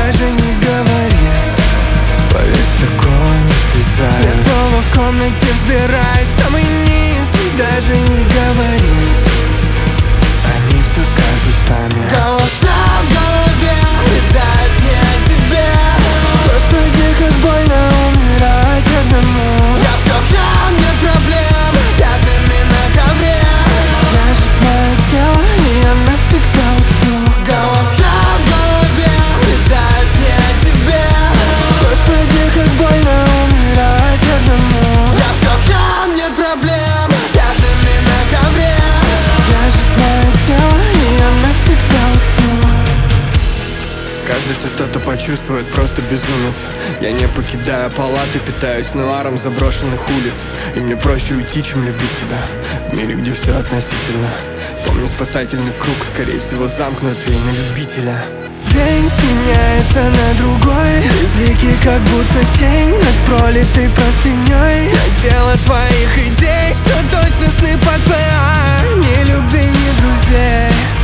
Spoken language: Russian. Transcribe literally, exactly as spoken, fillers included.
даже не говори. Поверь, с такого не слезаю. Я снова в комнате взбираюсь в самый низ. Даже не говори, они все скажут сами. Голоса в голове летают не о тебе. Господи, как больно умирать одному. Я все сам, нет проблем, пятнами на ковре. Ляжет мое тело, и я навсегда усну. Голоса в голове летают не о тебе. Господи, как больно умирать одному. Я все сам, нет проблем, пятнами на ковре. Ляжет мое тело, и я навсегда усну. Каждый, что что-то почувствует, просто безумец. Я не покидаю палаты, питаюсь нуаром заброшенных улиц. И мне проще уйти, чем любить тебя в мире, где все относительно. Помню спасательный круг, скорее всего замкнутый на любителя. День сменяется на другой, безликий, как будто тень над пролитой простыней. На тело твоих идей, что точно сны под ПА. Ни любви, ни друзей.